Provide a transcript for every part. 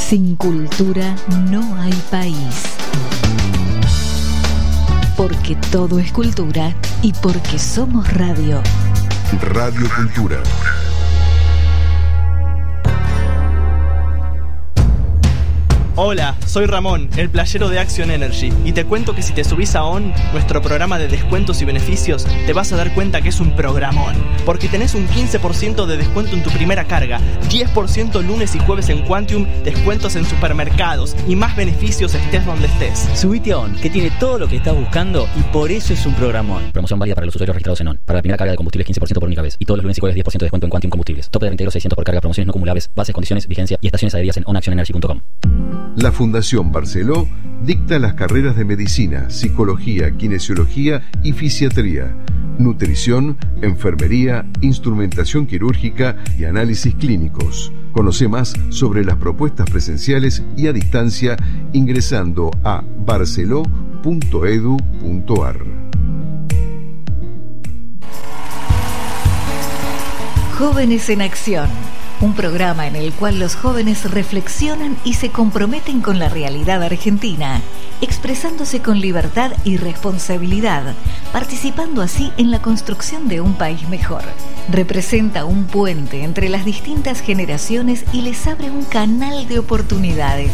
Sin cultura no hay país. Porque todo es cultura y porque somos radio. Radio Cultura. Hola, soy Ramón, el playero de Action Energy, y te cuento que si te subís a ON, nuestro programa de descuentos y beneficios, te vas a dar cuenta que es un programón, porque tenés un 15% de descuento en tu primera carga, 10% lunes y jueves en Quantium, descuentos en supermercados y más beneficios estés donde estés. Subite a ON, que tiene todo lo que estás buscando y por eso es un programón. Promoción válida para los usuarios registrados en ON. Para la primera carga de combustibles 15% por única vez, y todos los lunes y jueves 10% de descuento en Quantium Combustibles. Tope de reintegro 600 por carga, promociones no acumulables, bases, condiciones, vigencia y estaciones adheridas en onactionenergy.com. La Fundación Barceló dicta las carreras de medicina, psicología, kinesiología y fisiatría, nutrición, enfermería, instrumentación quirúrgica y análisis clínicos. Conoce más sobre las propuestas presenciales y a distancia ingresando a barceló.edu.ar. Jóvenes en Acción. Un programa en el cual los jóvenes reflexionan y se comprometen con la realidad argentina, expresándose con libertad y responsabilidad, participando así en la construcción de un país mejor. Representa un puente entre las distintas generaciones y les abre un canal de oportunidades.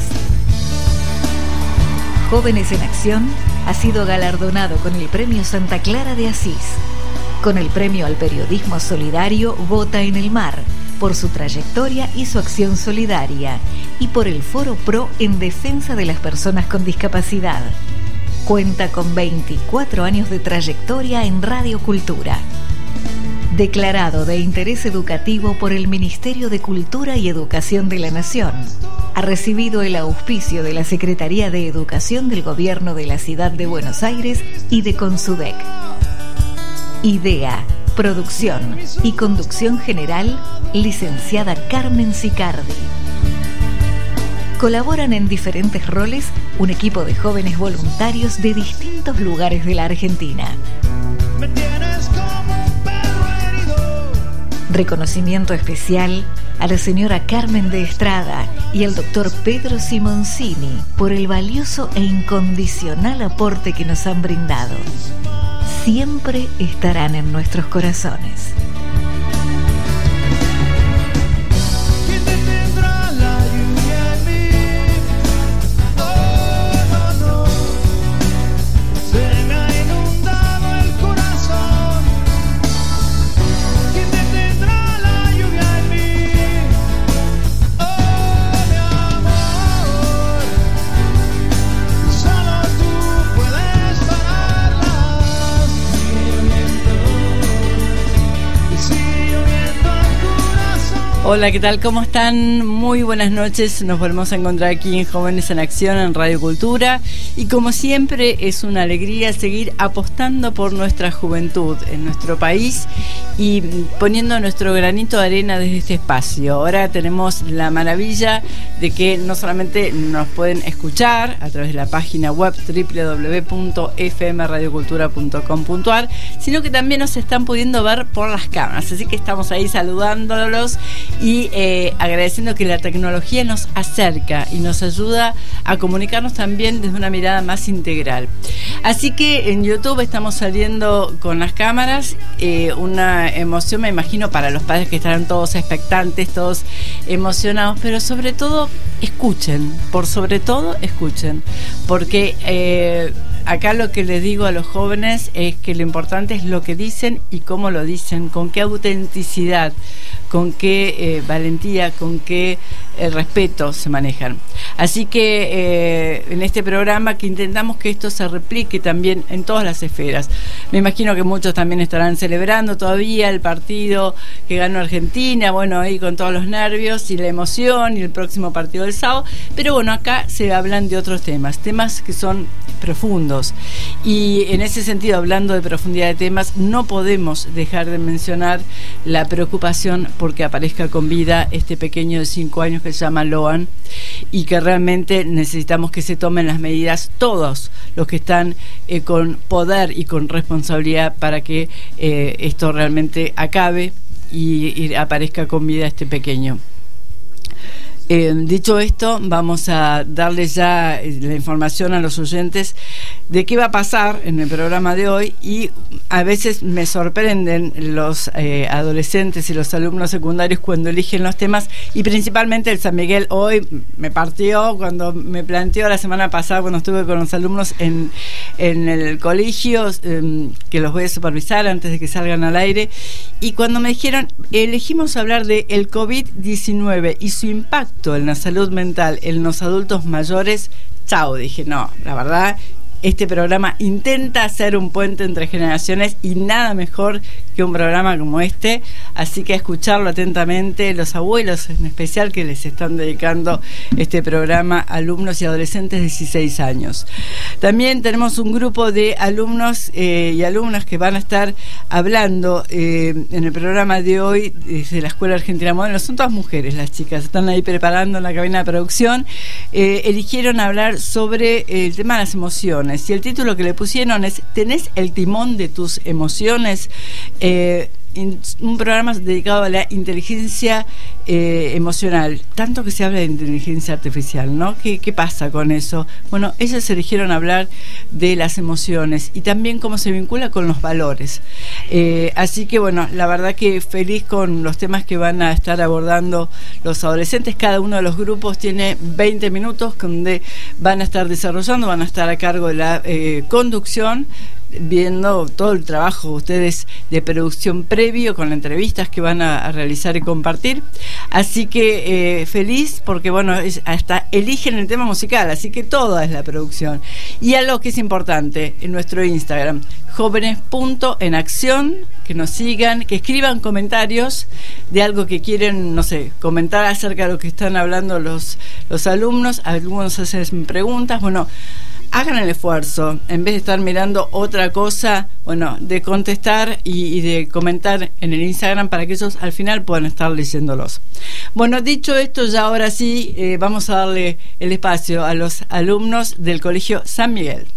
Jóvenes en Acción ha sido galardonado con el Premio Santa Clara de Asís, con el Premio al Periodismo Solidario Vota en el Mar, por su trayectoria y su acción solidaria, y por el Foro Pro en defensa de las personas con discapacidad. Cuenta con 24 años de trayectoria en Radio Cultura. Declarado de interés educativo por el Ministerio de Cultura y Educación de la Nación. Ha recibido el auspicio de la Secretaría de Educación del Gobierno de la Ciudad de Buenos Aires y de Consudec. Idea, producción y conducción general, licenciada Carmen Sicardi. Colaboran en diferentes roles un equipo de jóvenes voluntarios de distintos lugares de la Argentina. Reconocimiento especial a la señora Carmen de Estrada y al doctor Pedro Simoncini por el valioso e incondicional aporte que nos han brindado. Siempre estarán en nuestros corazones. Hola, ¿qué tal? ¿Cómo están? Muy buenas noches. Nos volvemos a encontrar aquí en Jóvenes en Acción en Radio Cultura. Y como siempre, es una alegría seguir apostando por nuestra juventud en nuestro país y poniendo nuestro granito de arena desde este espacio. Ahora tenemos la maravilla de que no solamente nos pueden escuchar a través de la página web www.fmradiocultura.com.ar, sino que también nos están pudiendo ver por las cámaras. Así que estamos ahí saludándolos y agradeciendo que la tecnología nos acerca y nos ayuda a comunicarnos también desde una mirada más integral. Así que en YouTube estamos saliendo con las cámaras, una emoción, me imagino, para los padres que estarán todos expectantes, todos emocionados, pero sobre todo escuchen, porque acá lo que les digo a los jóvenes es que lo importante es lo que dicen y cómo lo dicen, con qué autenticidad, con qué valentía, con qué respeto se manejan. Así que en este programa que intentamos que esto se replique también en todas las esferas. Me imagino que muchos también estarán celebrando todavía el partido que ganó Argentina, bueno, ahí con todos los nervios y la emoción y el próximo partido del sábado, pero bueno, acá se hablan de otros temas que son profundos, y en ese sentido, hablando de profundidad de temas, no podemos dejar de mencionar la preocupación porque aparezca con vida este pequeño de 5 años que se llama Loan, y que realmente necesitamos que se tomen las medidas todos los que están con poder y con responsabilidad para que esto realmente acabe y aparezca con vida este pequeño. Dicho esto, vamos a darles ya la información a los oyentes de qué va a pasar en el programa de hoy, y a veces me sorprenden los adolescentes y los alumnos secundarios cuando eligen los temas, y principalmente el San Miguel hoy me partió cuando me planteó la semana pasada cuando estuve con los alumnos en el colegio, que los voy a supervisar antes de que salgan al aire, y cuando me dijeron elegimos hablar de el COVID-19 y su impacto en la salud mental en los adultos mayores, chao, dije, no, la verdad, este programa intenta hacer un puente entre generaciones y nada mejor que un programa como este, así que a escucharlo atentamente, los abuelos en especial que les están dedicando este programa, alumnos y adolescentes de 16 años. También tenemos un grupo de alumnos y alumnas que van a estar hablando en el programa de hoy desde la Escuela Argentina Moderna. Son todas mujeres las chicas, están ahí preparando en la cabina de producción. Eligieron hablar sobre el tema de las emociones, y el título que le pusieron es ¿Tenés el timón de tus emociones? Un programa dedicado a la inteligencia emocional, tanto que se habla de inteligencia artificial, ¿no? ¿Qué pasa con eso? Bueno, ellos eligieron hablar de las emociones y también cómo se vincula con los valores. Así que bueno, la verdad que feliz con los temas que van a estar abordando los adolescentes. Cada uno de los grupos tiene 20 minutos donde van a estar desarrollando, van a estar a cargo de la conducción, viendo todo el trabajo ustedes de producción previo con entrevistas que van a realizar y compartir. Así que feliz porque bueno, hasta eligen el tema musical, así que toda es la producción. Y algo que es importante, en nuestro Instagram, jóvenes.enacción, que nos sigan, que escriban comentarios de algo que quieren, no sé, comentar acerca de lo que están hablando los alumnos. Algunos hacen preguntas, bueno, hagan el esfuerzo, en vez de estar mirando otra cosa, bueno, de contestar y de comentar en el Instagram para que ellos al final puedan estar leyéndolos. Bueno, dicho esto, ya ahora sí vamos a darle el espacio a los alumnos del Colegio San Miguel.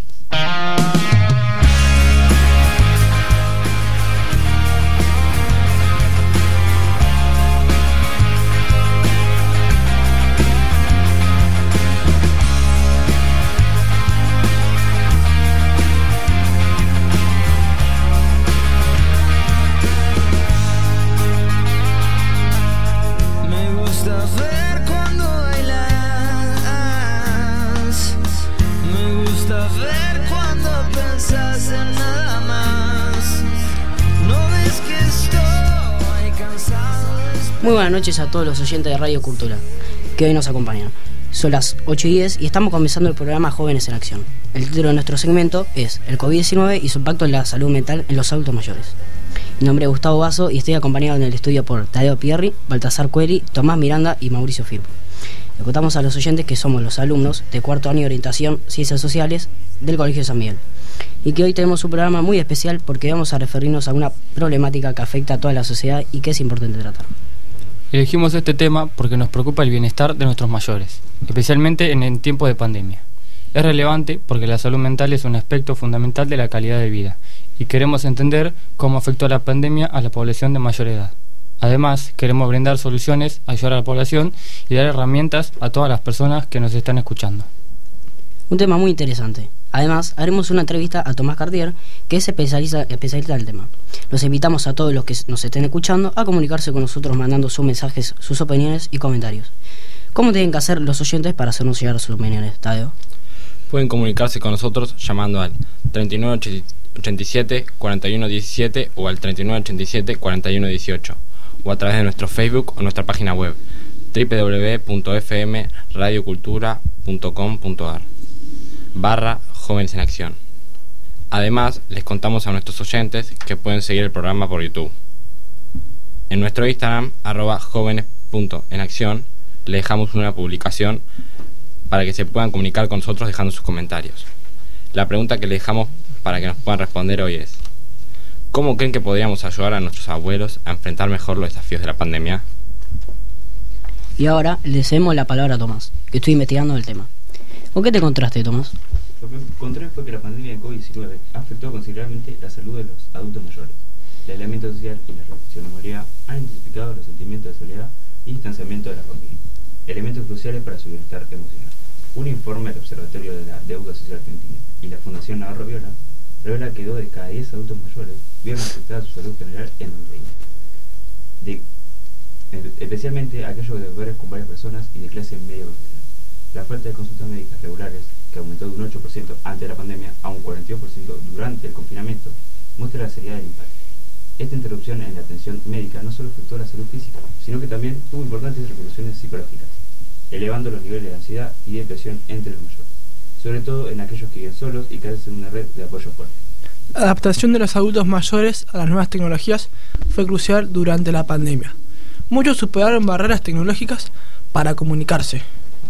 Muy buenas noches a todos los oyentes de Radio Cultura que hoy nos acompañan. Son las 8:10 y estamos comenzando el programa Jóvenes en Acción. El título de nuestro segmento es El COVID-19 y su impacto en la salud mental en los adultos mayores. Mi nombre es Gustavo Basso y estoy acompañado en el estudio por Tadeo Pierri, Baltasar Cueri, Tomás Miranda y Mauricio Firpo. Le contamos a los oyentes que somos los alumnos de cuarto año de orientación Ciencias Sociales del Colegio San Miguel y que hoy tenemos un programa muy especial porque vamos a referirnos a una problemática que afecta a toda la sociedad y que es importante tratar. Elegimos este tema porque nos preocupa el bienestar de nuestros mayores, especialmente en el tiempo de pandemia. Es relevante porque la salud mental es un aspecto fundamental de la calidad de vida y queremos entender cómo afectó la pandemia a la población de mayor edad. Además, queremos brindar soluciones, ayudar a la población y dar herramientas a todas las personas que nos están escuchando. Un tema muy interesante. Además, haremos una entrevista a Tomás Cartier, que es especialista del tema. Los invitamos a todos los que nos estén escuchando a comunicarse con nosotros mandando sus mensajes, sus opiniones y comentarios. ¿Cómo tienen que hacer los oyentes para hacernos llegar sus opiniones, Tadeo? Pueden comunicarse con nosotros llamando al 3987 4117 o al 3987 4118 o a través de nuestro Facebook o nuestra página web www.fmradiocultura.com.ar/Jóvenes en Acción. Además, les contamos a nuestros oyentes que pueden seguir el programa por YouTube. En nuestro Instagram, @jóvenes.enacción, le dejamos una publicación para que se puedan comunicar con nosotros dejando sus comentarios. La pregunta que le dejamos para que nos puedan responder hoy es: ¿cómo creen que podríamos ayudar a nuestros abuelos a enfrentar mejor los desafíos de la pandemia? Y ahora le cedemos la palabra a Tomás, que estoy investigando el tema. ¿Con qué te encontraste, Tomás? Lo que encontré fue que la pandemia de COVID-19 afectó considerablemente la salud de los adultos mayores. El aislamiento social y la reflexión memorial han intensificado los sentimientos de soledad y distanciamiento de la familia. elementos cruciales para su bienestar emocional. Un informe del Observatorio de la Deuda Social Argentina y la Fundación Navarro Viola revela que 2 de cada 10 adultos mayores vieron afectada su salud general en 2020, especialmente aquellos deudores con varias personas y de clase media o superior. La falta de consultas médicas regulares, que aumentó de un 8% antes de la pandemia a un 42% durante el confinamiento, muestra la seriedad del impacto. Esta interrupción en la atención médica no solo afectó la salud física, sino que también tuvo importantes repercusiones psicológicas, elevando los niveles de ansiedad y depresión entre los mayores, sobre todo en aquellos que viven solos y carecen de una red de apoyo fuerte. La adaptación de los adultos mayores a las nuevas tecnologías fue crucial durante la pandemia. Muchos superaron barreras tecnológicas para comunicarse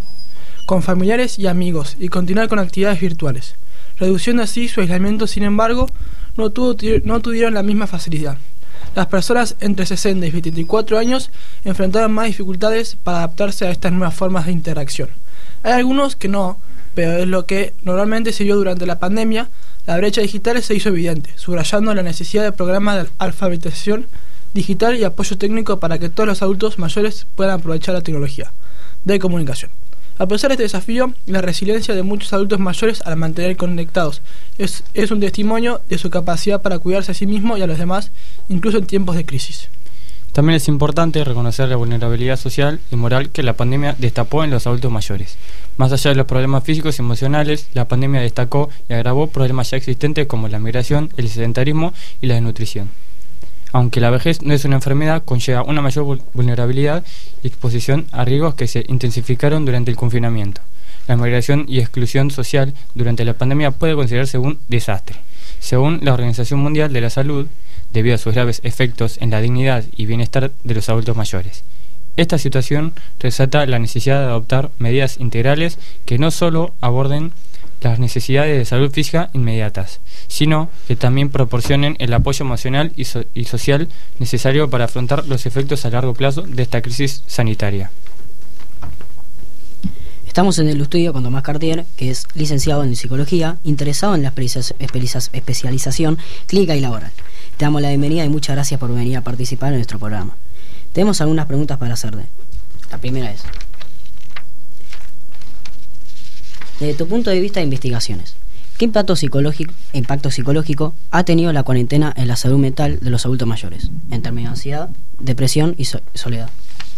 con familiares y amigos y continuar con actividades virtuales, reduciendo así su aislamiento. Sin embargo, no tuvieron la misma facilidad. Las personas entre 60 y 24 años enfrentaron más dificultades para adaptarse a estas nuevas formas de interacción. Hay algunos que no, pero es lo que normalmente se vio durante la pandemia. La brecha digital se hizo evidente, subrayando la necesidad de programas de alfabetización digital y apoyo técnico para que todos los adultos mayores puedan aprovechar la tecnología de comunicación. A pesar de este desafío, la resiliencia de muchos adultos mayores al mantener conectados es un testimonio de su capacidad para cuidarse a sí mismo y a los demás, incluso en tiempos de crisis. También es importante reconocer la vulnerabilidad social y moral que la pandemia destapó en los adultos mayores. Más allá de los problemas físicos y emocionales, la pandemia destacó y agravó problemas ya existentes como la migración, el sedentarismo y la desnutrición. Aunque la vejez no es una enfermedad, conlleva una mayor vulnerabilidad y exposición a riesgos que se intensificaron durante el confinamiento. La migración y exclusión social durante la pandemia puede considerarse un desastre. Según la Organización Mundial de la Salud, debido a sus graves efectos en la dignidad y bienestar de los adultos mayores. Esta situación resalta la necesidad de adoptar medidas integrales que no solo aborden las necesidades de salud física inmediatas, sino que también proporcionen el apoyo emocional y social necesario para afrontar los efectos a largo plazo de esta crisis sanitaria. Estamos en el estudio con Tomás Cartier, que es licenciado en psicología, interesado en la especialización clínica y laboral. Te damos la bienvenida y muchas gracias por venir a participar en nuestro programa. Tenemos algunas preguntas para hacerte. La primera es: desde tu punto de vista de investigaciones, ¿qué impacto psicológico ha tenido la cuarentena en la salud mental de los adultos mayores, en términos de ansiedad, depresión y soledad?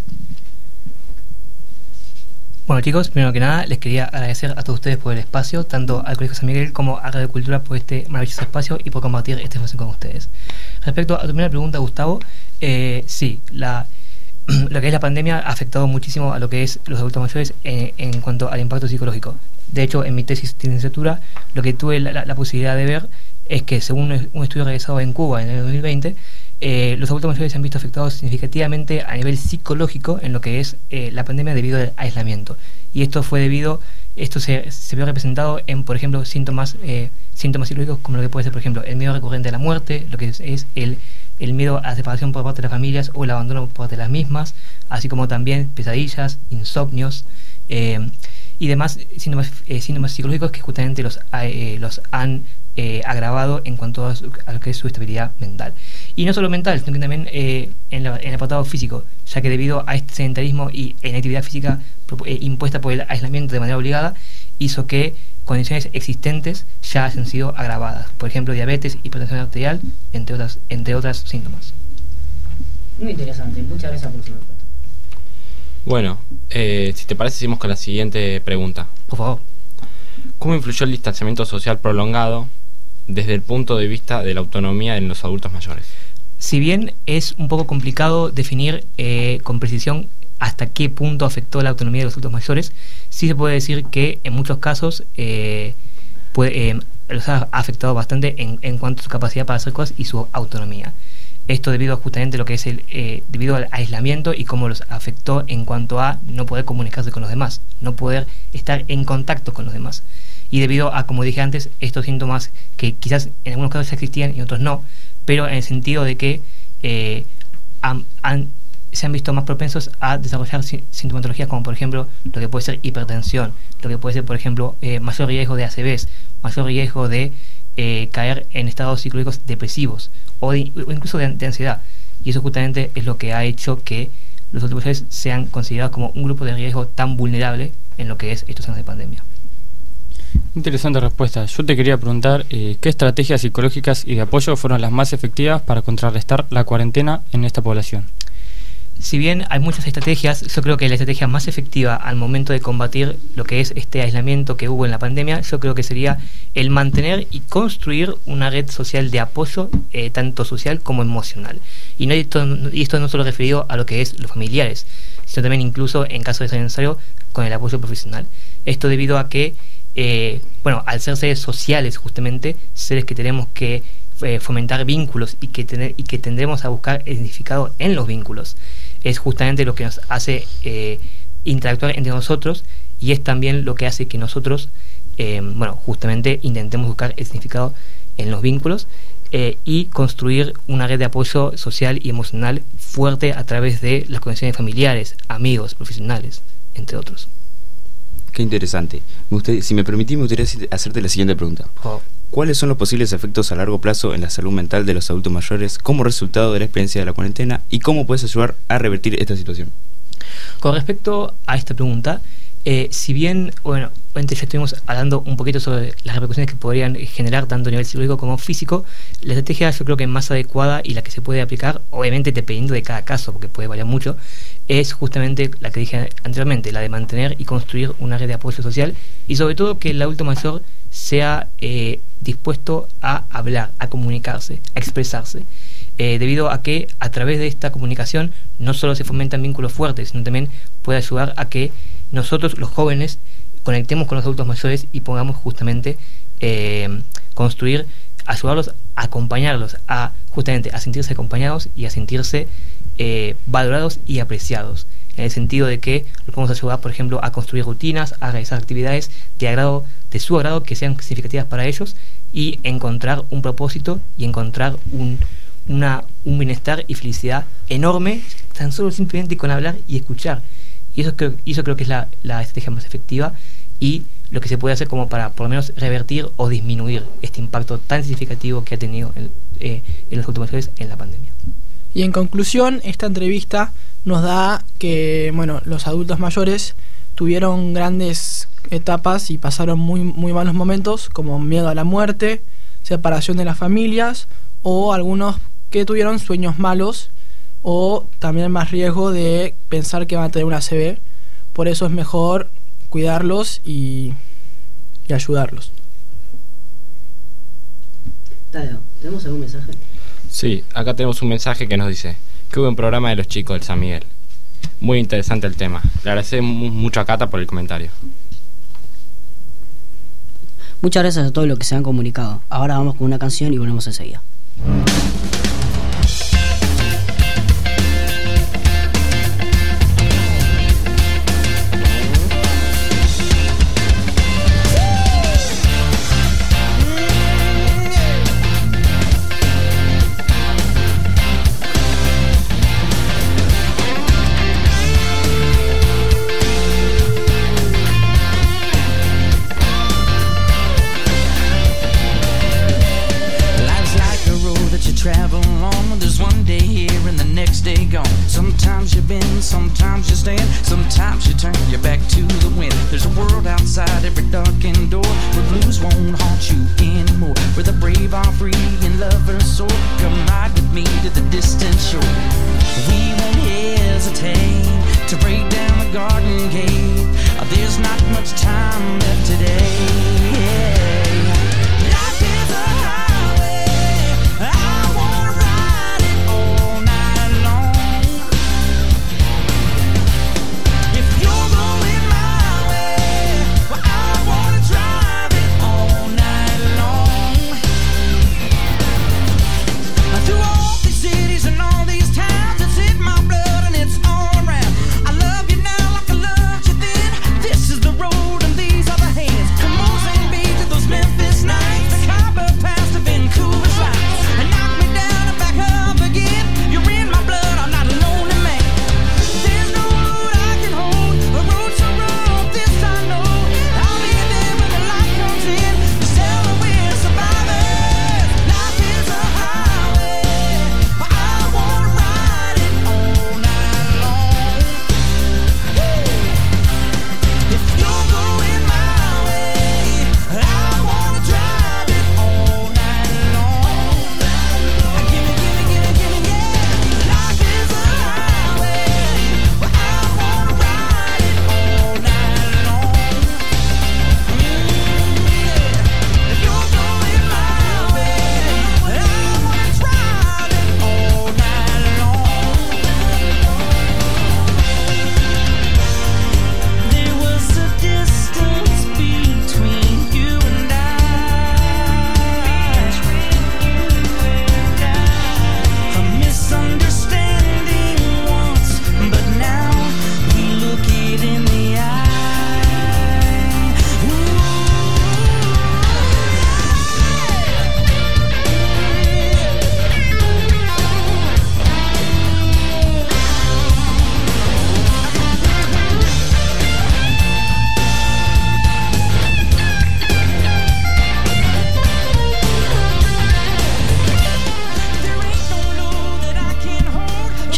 Bueno, chicos, primero que nada les quería agradecer a todos ustedes por el espacio, tanto al Colegio San Miguel como a Radio Cultura por este maravilloso espacio y por compartir esta información con ustedes. Respecto a tu primera pregunta, Gustavo, sí, lo que es la pandemia ha afectado muchísimo a lo que es los adultos mayores en cuanto al impacto psicológico. De hecho, en mi tesis de licenciatura, lo que tuve la posibilidad de ver es que, según un estudio realizado en Cuba en el 2020, los adultos mayores se han visto afectados significativamente a nivel psicológico en lo que es la pandemia debido al aislamiento. Y esto se vio representado en, por ejemplo, síntomas psicológicos como lo que puede ser, por ejemplo, el miedo recurrente a la muerte, lo que es el miedo a la separación por parte de las familias o el abandono por parte de las mismas, así como también pesadillas, insomnios y demás síntomas psicológicos que justamente los han agravado en cuanto a lo que es su estabilidad mental. Y no solo mental, sino que también en el apartado físico, ya que debido a este sedentarismo y inactividad física impuesta por el aislamiento de manera obligada, hizo que condiciones existentes ya hayan sido agravadas. Por ejemplo, diabetes, hipertensión arterial, entre otras síntomas. Muy interesante, muchas gracias por su respuesta. Bueno, si te parece, seguimos con la siguiente pregunta. Por favor. ¿Cómo influyó el distanciamiento social prolongado desde el punto de vista de la autonomía en los adultos mayores? Si bien es un poco complicado definir con precisión hasta qué punto afectó la autonomía de los adultos mayores, sí se puede decir que en muchos casos los ha afectado bastante en cuanto a su capacidad para hacer cosas y su autonomía. Esto debido a justamente lo que es debido al aislamiento y cómo los afectó en cuanto a no poder comunicarse con los demás, no poder estar en contacto con los demás. Y debido a, como dije antes, estos síntomas que quizás en algunos casos ya existían y en otros no, pero en el sentido de que se han visto más propensos a desarrollar sintomatologías como, por ejemplo, lo que puede ser hipertensión, lo que puede ser, por ejemplo, mayor riesgo de ACVs, mayor riesgo de caer en estados psicológicos depresivos o incluso de ansiedad. Y eso justamente es lo que ha hecho que los adultos mayores sean considerados como un grupo de riesgo tan vulnerable en lo que es estos años de pandemia. Interesante respuesta. Yo te quería preguntar qué estrategias psicológicas y de apoyo fueron las más efectivas para contrarrestar la cuarentena en esta población. Si bien hay muchas estrategias, yo creo que la estrategia más efectiva al momento de combatir lo que es este aislamiento que hubo en la pandemia, yo creo que sería el mantener y construir una red social de apoyo, tanto social como emocional. Y esto no solo referido a lo que es los familiares, sino también incluso en caso de ser necesario con el apoyo profesional. Esto debido a que, al ser seres sociales justamente, seres que tenemos que fomentar vínculos y que tendremos a buscar el significado en los vínculos. Es justamente lo que nos hace interactuar entre nosotros y es también lo que hace que nosotros, justamente intentemos buscar el significado en los vínculos y construir una red de apoyo social y emocional fuerte a través de las conexiones familiares, amigos, profesionales, entre otros. Qué interesante. Si me permitís, me gustaría hacerte la siguiente pregunta. ¿Cuáles son los posibles efectos a largo plazo en la salud mental de los adultos mayores como resultado de la experiencia de la cuarentena y cómo puedes ayudar a revertir esta situación? Con respecto a esta pregunta, si bien, antes ya estuvimos hablando un poquito sobre las repercusiones que podrían generar tanto a nivel psicológico como físico, la estrategia yo creo que más adecuada y la que se puede aplicar, obviamente dependiendo de cada caso, porque puede variar mucho, es justamente la que dije anteriormente, la de mantener y construir una red de apoyo social y sobre todo que el adulto mayor sea dispuesto a hablar, a comunicarse, a expresarse, debido a que a través de esta comunicación no solo se fomentan vínculos fuertes, sino también puede ayudar a que nosotros los jóvenes conectemos con los adultos mayores y podamos justamente construir, ayudarlos, a acompañarlos a sentirse acompañados y a sentirse valorados y apreciados, en el sentido de que los podemos ayudar, por ejemplo, a construir rutinas, a realizar actividades de su agrado, que sean significativas para ellos y encontrar un propósito y encontrar un bienestar y felicidad enorme tan solo simplemente con hablar y escuchar. Y eso creo que es la estrategia más efectiva y lo que se puede hacer como para por lo menos revertir o disminuir este impacto tan significativo que ha tenido en los últimos meses en la pandemia. Y en conclusión, esta entrevista nos da que los adultos mayores tuvieron grandes etapas y pasaron muy, muy malos momentos, como miedo a la muerte, separación de las familias, o algunos que tuvieron sueños malos, o también más riesgo de pensar que van a tener una ACV. Por eso es mejor cuidarlos y ayudarlos. Tadeo, ¿tenemos algún mensaje? Sí, acá tenemos un mensaje que nos dice: qué buen programa de los chicos del San Miguel. Muy interesante el tema. Le agradecemos mucho a Cata por el comentario. Muchas gracias a todos los que se han comunicado. Ahora vamos con una canción y volvemos enseguida. Sometimes you stand, sometimes you turn your back to the wind. There's a world outside every darkened door where blues won't haunt you anymore, where the brave are free and lovers soar. Come ride with me to the distant shore. We won't hesitate to break down the garden gate. There's not much time left today. Life is a highway, I wanna ride it all night long. If you're going my way, well, I wanna drive it all night long. Through all these cities and all these towns, it's in my blood and it's all around. I love you now like I loved you then. This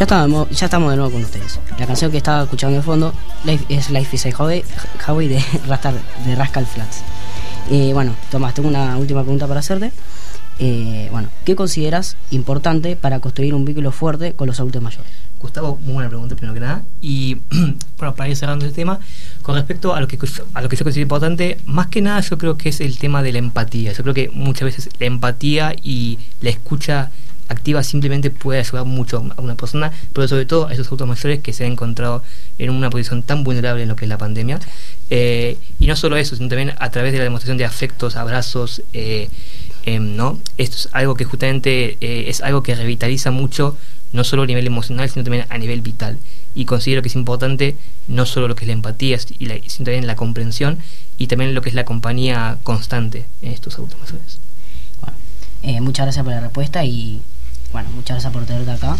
Ya estamos de nuevo con ustedes. La canción que estaba escuchando de fondo es Life is a Highway de Rascal Flatts. Bueno, Tomás, tengo una última pregunta para hacerte. ¿Qué consideras importante para construir un vínculo fuerte con los adultos mayores? Gustavo, muy buena pregunta primero que nada. Y bueno, para ir cerrando este tema, con respecto a lo que yo considero importante, más que nada yo creo que es el tema de la empatía. Yo creo que muchas veces la empatía y la escucha activa simplemente puede ayudar mucho a una persona, pero sobre todo a esos adultos mayores que se han encontrado en una posición tan vulnerable en lo que es la pandemia. Y no solo eso, sino también a través de la demostración de afectos, abrazos, ¿no? Esto es algo que justamente es algo que revitaliza mucho, no solo a nivel emocional, sino también a nivel vital. Y considero que es importante no solo lo que es la empatía, sino también la comprensión y también lo que es la compañía constante en estos adultos mayores. Bueno, muchas gracias por la respuesta y bueno, muchas gracias por tenerte acá.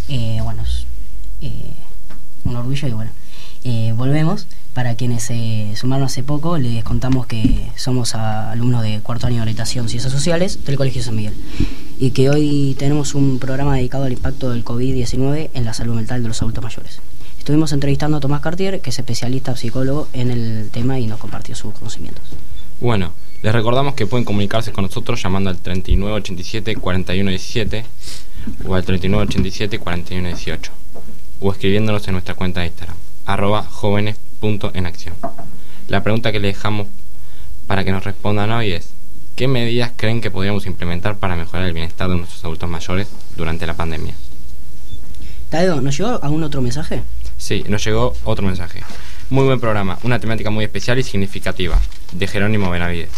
Un orgullo y bueno, volvemos. Para quienes se sumaron hace poco, les contamos que somos alumnos de cuarto año de orientación Ciencias Sociales del Colegio San Miguel y que hoy tenemos un programa dedicado al impacto del COVID-19 en la salud mental de los adultos mayores. Estuvimos entrevistando a Tomás Cartier, que es especialista psicólogo en el tema y nos compartió sus conocimientos. Bueno, les recordamos que pueden comunicarse con nosotros llamando al 3987-4117 o al 3987-4118 o escribiéndonos en nuestra cuenta de Instagram, @jóvenes.enacción. La pregunta que le dejamos para que nos respondan hoy es: ¿qué medidas creen que podríamos implementar para mejorar el bienestar de nuestros adultos mayores durante la pandemia? Tadeo, ¿nos llegó algún otro mensaje? Sí, nos llegó otro mensaje. Muy buen programa, una temática muy especial y significativa, de Jerónimo Benavides.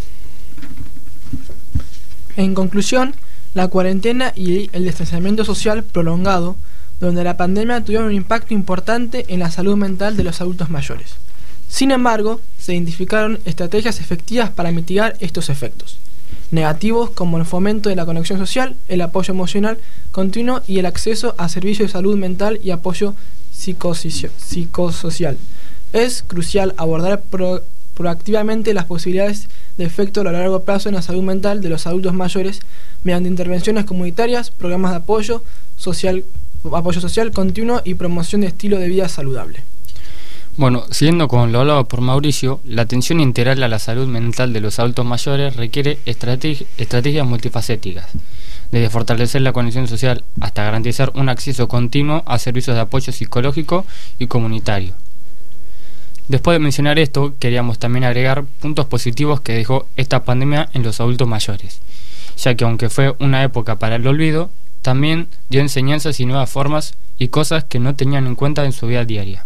En conclusión, la cuarentena y el distanciamiento social prolongado donde la pandemia tuvieron un impacto importante en la salud mental de los adultos mayores. Sin embargo, se identificaron estrategias efectivas para mitigar estos efectos negativos, como el fomento de la conexión social, el apoyo emocional continuo y el acceso a servicios de salud mental y apoyo psicosocial. Es crucial abordar proactivamente las posibilidades de efecto a lo largo plazo en la salud mental de los adultos mayores mediante intervenciones comunitarias, programas de apoyo social continuo y promoción de estilo de vida saludable. Bueno, siguiendo con lo hablado por Mauricio, la atención integral a la salud mental de los adultos mayores requiere estrategias multifacéticas, desde fortalecer la conexión social hasta garantizar un acceso continuo a servicios de apoyo psicológico y comunitario. Después de mencionar esto, queríamos también agregar puntos positivos que dejó esta pandemia en los adultos mayores, ya que aunque fue una época para el olvido, también dio enseñanzas y nuevas formas y cosas que no tenían en cuenta en su vida diaria.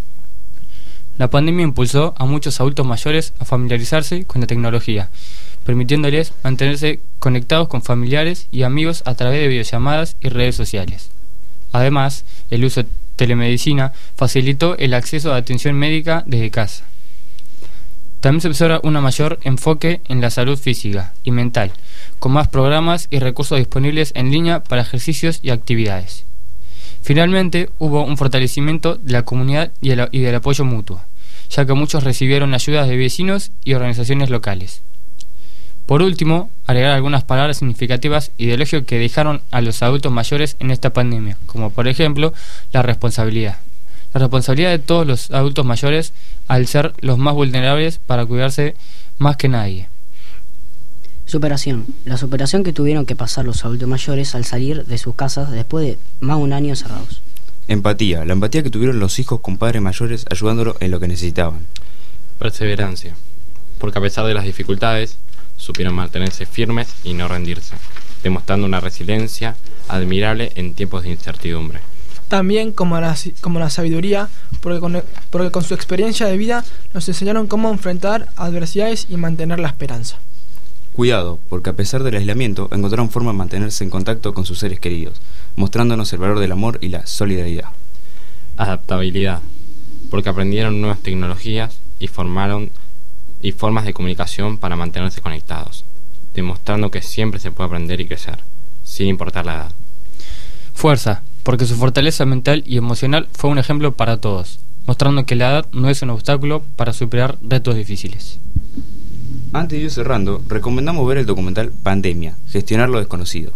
La pandemia impulsó a muchos adultos mayores a familiarizarse con la tecnología, permitiéndoles mantenerse conectados con familiares y amigos a través de videollamadas y redes sociales. Además, el uso de telemedicina facilitó el acceso a atención médica desde casa. También se observa un mayor enfoque en la salud física y mental, con más programas y recursos disponibles en línea para ejercicios y actividades. Finalmente, hubo un fortalecimiento de la comunidad y del apoyo mutuo, ya que muchos recibieron ayudas de vecinos y organizaciones locales. Por último, agregar algunas palabras significativas y de elogio que dejaron a los adultos mayores en esta pandemia, como por ejemplo la responsabilidad. La responsabilidad de todos los adultos mayores al ser los más vulnerables para cuidarse más que nadie. Superación. La superación que tuvieron que pasar los adultos mayores al salir de sus casas después de más de un año encerrados. Empatía. La empatía que tuvieron los hijos con padres mayores ayudándolos en lo que necesitaban. Perseverancia. Porque a pesar de las dificultades, supieron mantenerse firmes y no rendirse, demostrando una resiliencia admirable en tiempos de incertidumbre. También como la sabiduría, porque con su experiencia de vida nos enseñaron cómo enfrentar adversidades y mantener la esperanza. Cuidado, porque a pesar del aislamiento, encontraron forma de mantenerse en contacto con sus seres queridos, mostrándonos el valor del amor y la solidaridad. Adaptabilidad, porque aprendieron nuevas tecnologías y formas de comunicación para mantenerse conectados, demostrando que siempre se puede aprender y crecer, sin importar la edad. Fuerza, porque su fortaleza mental y emocional fue un ejemplo para todos, mostrando que la edad no es un obstáculo para superar retos difíciles. Antes de ir cerrando, recomendamos ver el documental Pandemia, gestionar lo desconocido.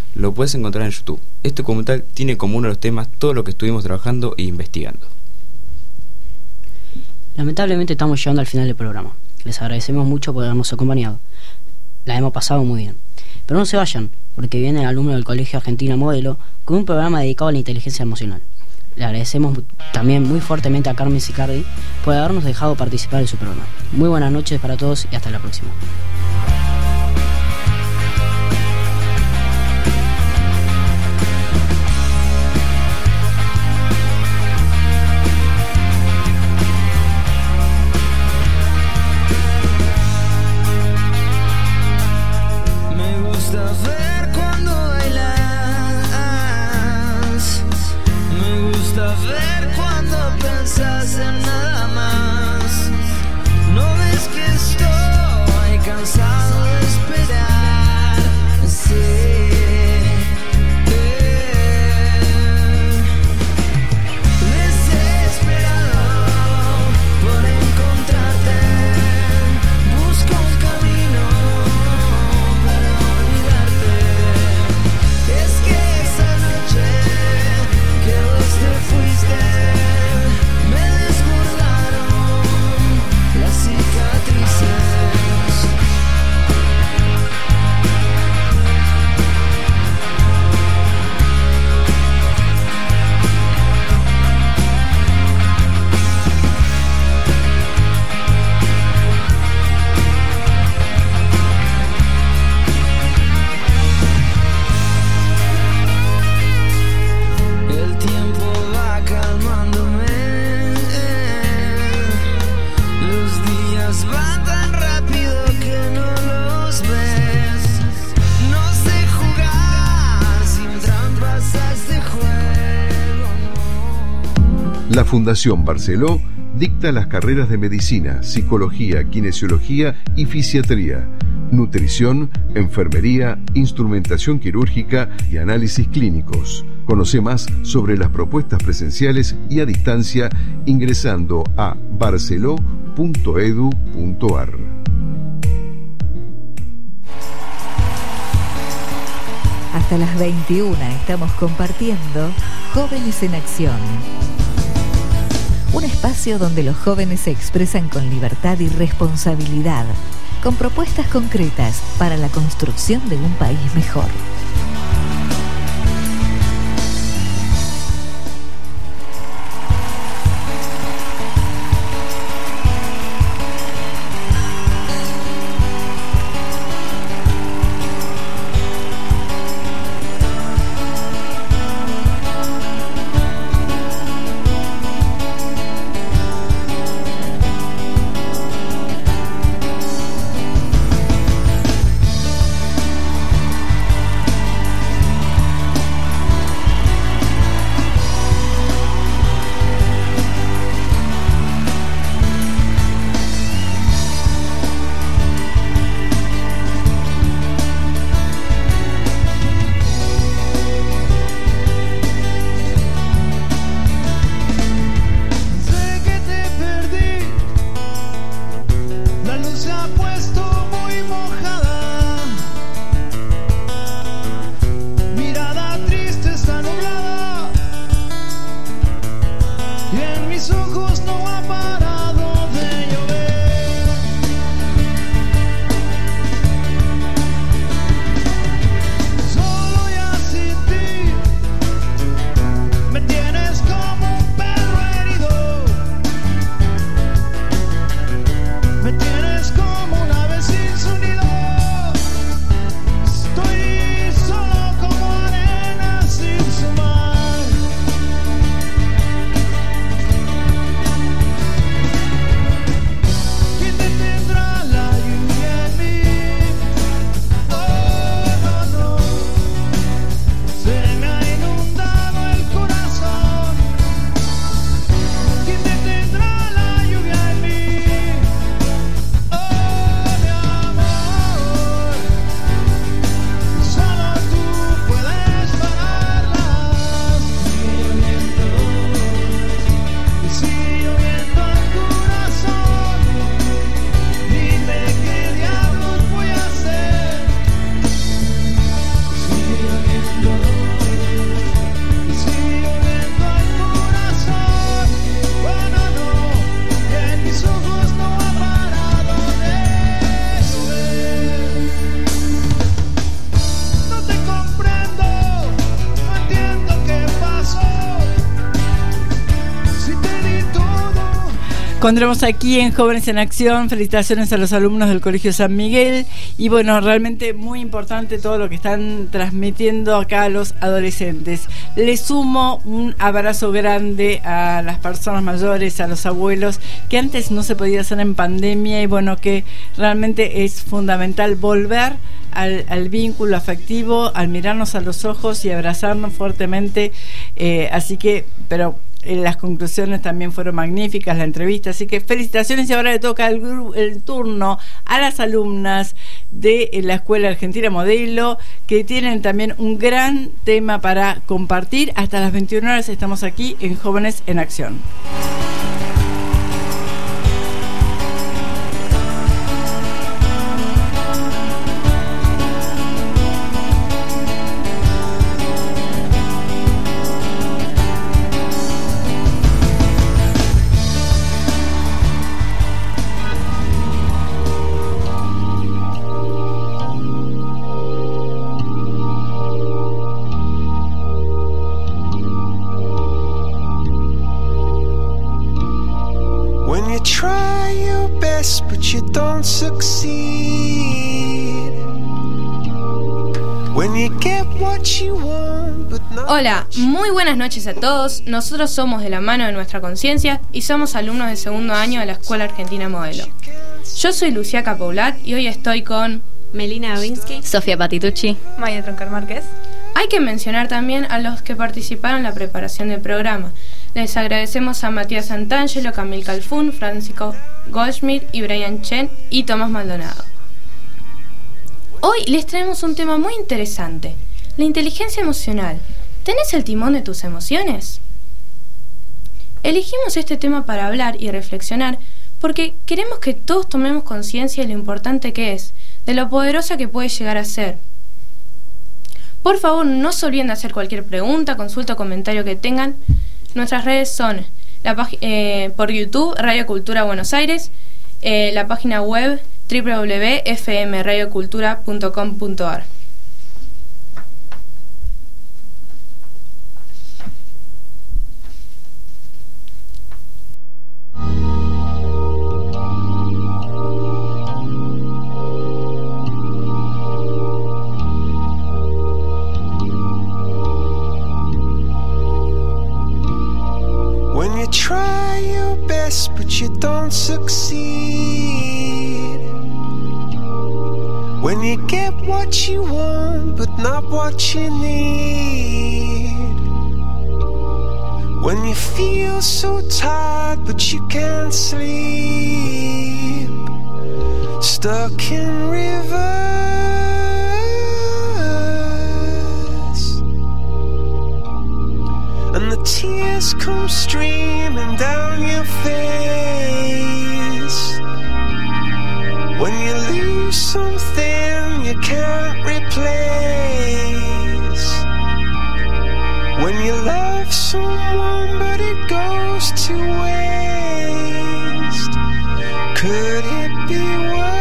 Lo puedes encontrar en YouTube. Este documental tiene como uno de los temas todo lo que estuvimos trabajando e investigando. Lamentablemente estamos llegando al final del programa. Les agradecemos mucho por habernos acompañado. La hemos pasado muy bien. Pero no se vayan, porque viene el alumno del Colegio Argentina Modelo con un programa dedicado a la inteligencia emocional. Le agradecemos también muy fuertemente a Carmen Sicardi por habernos dejado participar en su programa. Muy buenas noches para todos y hasta la próxima. La Fundación Barceló dicta las carreras de Medicina, Psicología, Kinesiología y Fisiatría, Nutrición, Enfermería, Instrumentación Quirúrgica y Análisis Clínicos. Conoce más sobre las propuestas presenciales y a distancia ingresando a barceló.edu.ar. Hasta las 21 estamos compartiendo Jóvenes en Acción. Un espacio donde los jóvenes se expresan con libertad y responsabilidad, con propuestas concretas para la construcción de un país mejor. Encontramos aquí en Jóvenes en Acción. Felicitaciones a los alumnos del Colegio San Miguel. Y bueno, realmente muy importante todo lo que están transmitiendo acá a los adolescentes. Les sumo un abrazo grande a las personas mayores, a los abuelos, que antes no se podía hacer en pandemia, y bueno, que realmente es fundamental volver al vínculo afectivo, al mirarnos a los ojos y abrazarnos fuertemente. Así que, pero las conclusiones también fueron magníficas, la entrevista, así que felicitaciones. Y ahora le toca el turno a las alumnas de la Escuela Argentina Modelo, que tienen también un gran tema para compartir. Hasta las 21 horas estamos aquí en Jóvenes en Acción. Hola, muy buenas noches a todos. Nosotros somos De la Mano de Nuestra Conciencia y somos alumnos del segundo año de la Escuela Argentina Modelo. Yo soy Lucía Capoulat y hoy estoy con Melina Avinsky, Sofía Patitucci, Maya Troncar Márquez. Hay que mencionar también a los que participaron en la preparación del programa. Les agradecemos a Matías Santangelo, Camil Calfún, Francisco Goldschmidt y Brian Chen y Tomás Maldonado. Hoy les traemos un tema muy interesante, la inteligencia emocional. ¿Tenés el timón de tus emociones? Elegimos este tema para hablar y reflexionar porque queremos que todos tomemos conciencia de lo importante que es, de lo poderosa que puede llegar a ser. Por favor, no se olviden de hacer cualquier pregunta, consulta o comentario que tengan. Nuestras redes son por YouTube, Radio Cultura Buenos Aires, la página web www.fmradiocultura.com.ar. Try your best, but you don't succeed. When you get what you want, but not what you need. When you feel so tired, but you can't sleep. Stuck in reverse, and the tears come streaming down your face. When you lose something you can't replace. When you love someone but it goes to waste. Could it be worse?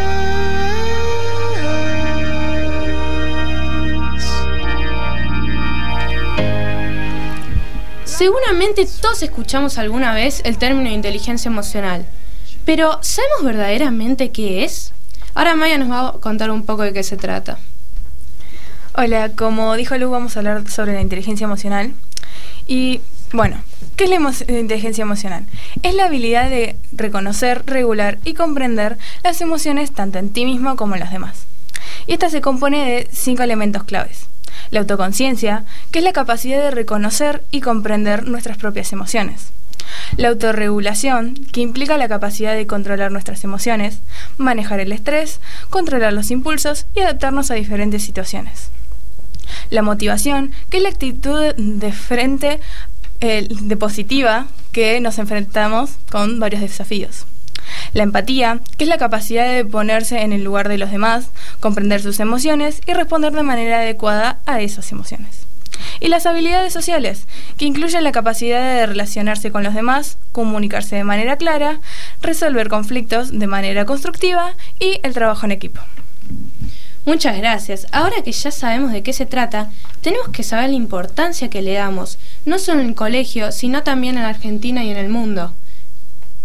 Seguramente todos escuchamos alguna vez el término de inteligencia emocional, pero ¿sabemos verdaderamente qué es? Ahora Maya nos va a contar un poco de qué se trata. Hola, como dijo Luz, vamos a hablar sobre la inteligencia emocional. Y bueno, ¿qué es la inteligencia emocional? Es la habilidad de reconocer, regular y comprender las emociones tanto en ti mismo como en los demás. Y esta se compone de 5 elementos claves. La autoconciencia, que es la capacidad de reconocer y comprender nuestras propias emociones. La autorregulación, que implica la capacidad de controlar nuestras emociones, manejar el estrés, controlar los impulsos y adaptarnos a diferentes situaciones. La motivación, que es la actitud de frente de positiva que nos enfrentamos con varios desafíos. La empatía, que es la capacidad de ponerse en el lugar de los demás, comprender sus emociones y responder de manera adecuada a esas emociones. Y las habilidades sociales, que incluyen la capacidad de relacionarse con los demás, comunicarse de manera clara, resolver conflictos de manera constructiva y el trabajo en equipo. Muchas gracias. Ahora que ya sabemos de qué se trata, tenemos que saber la importancia que le damos, no solo en el colegio, sino también en Argentina y en el mundo.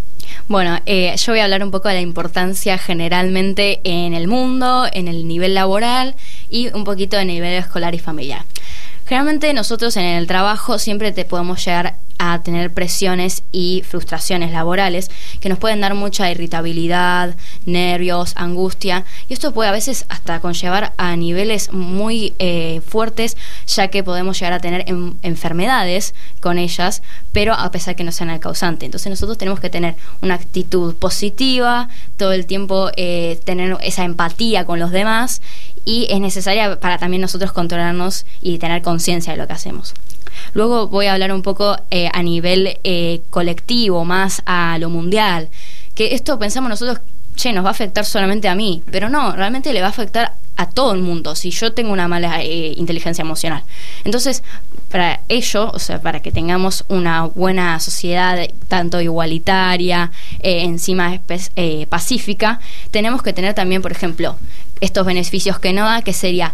Bueno, yo voy a hablar un poco de la importancia generalmente en el mundo, en el nivel laboral y un poquito en el nivel escolar y familiar. Generalmente nosotros en el trabajo siempre te podemos llegar a tener presiones y frustraciones laborales que nos pueden dar mucha irritabilidad, nervios, angustia, y esto puede a veces hasta conllevar a niveles muy fuertes, ya que podemos llegar a tener enfermedades con ellas, pero a pesar que no sean el causante. Entonces nosotros tenemos que tener una actitud positiva, todo el tiempo tener esa empatía con los demás, y es necesaria para también nosotros controlarnos y tener conciencia de lo que hacemos. Luego voy a hablar un poco a nivel colectivo, más a lo mundial, que esto pensamos nosotros, nos va a afectar solamente a mí, pero no, realmente le va a afectar a todo el mundo si yo tengo una mala inteligencia emocional. Entonces, para ello, o sea, para que tengamos una buena sociedad tanto igualitaria, encima pacífica, tenemos que tener también, por ejemplo, estos beneficios que no da, que sería